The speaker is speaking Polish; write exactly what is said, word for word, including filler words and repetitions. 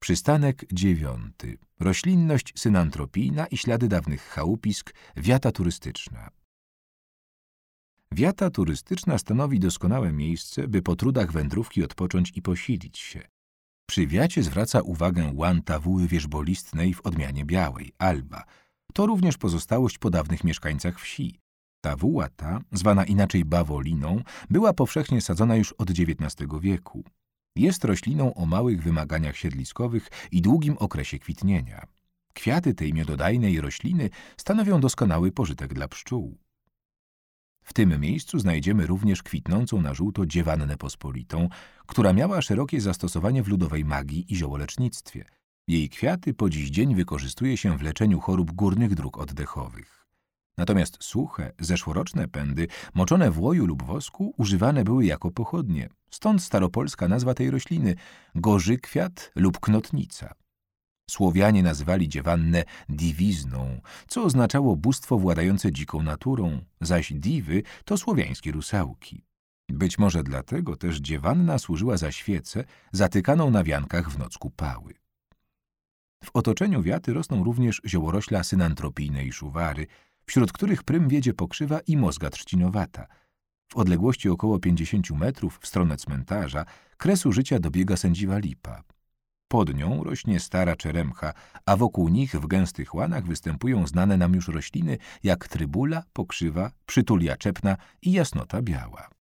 Przystanek dziewiąty. Roślinność synantropijna i ślady dawnych chałupisk, wiata turystyczna. Wiata turystyczna stanowi doskonałe miejsce, by po trudach wędrówki odpocząć i posilić się. Przy wiacie zwraca uwagę łan tawuły wierzbolistnej w odmianie białej, alba. To również pozostałość po dawnych mieszkańcach wsi. Tawuła ta, zwana inaczej bawoliną, była powszechnie sadzona już od dziewiętnastego wieku. Jest rośliną o małych wymaganiach siedliskowych i długim okresie kwitnienia. Kwiaty tej miododajnej rośliny stanowią doskonały pożytek dla pszczół. W tym miejscu znajdziemy również kwitnącą na żółto dziewannę pospolitą, która miała szerokie zastosowanie w ludowej magii i ziołolecznictwie. Jej kwiaty po dziś dzień wykorzystuje się w leczeniu chorób górnych dróg oddechowych. Natomiast suche, zeszłoroczne pędy, moczone w łoju lub wosku, używane były jako pochodnie. Stąd staropolska nazwa tej rośliny – gorzykwiat lub knotnica. Słowianie nazywali dziewannę diwizną, co oznaczało bóstwo władające dziką naturą, zaś diwy to słowiańskie rusałki. Być może dlatego też dziewanna służyła za świecę zatykaną na wiankach w noc kupały. W otoczeniu wiaty rosną również ziołorośla synantropijne i szuwary, wśród których prym wiedzie pokrzywa i mozga trzcinowata. W odległości około pięćdziesięciu metrów w stronę cmentarza kresu życia dobiega sędziwa lipa. Pod nią rośnie stara czeremcha, a wokół nich w gęstych łanach występują znane nam już rośliny jak trybula, pokrzywa, przytulia czepna i jasnota biała.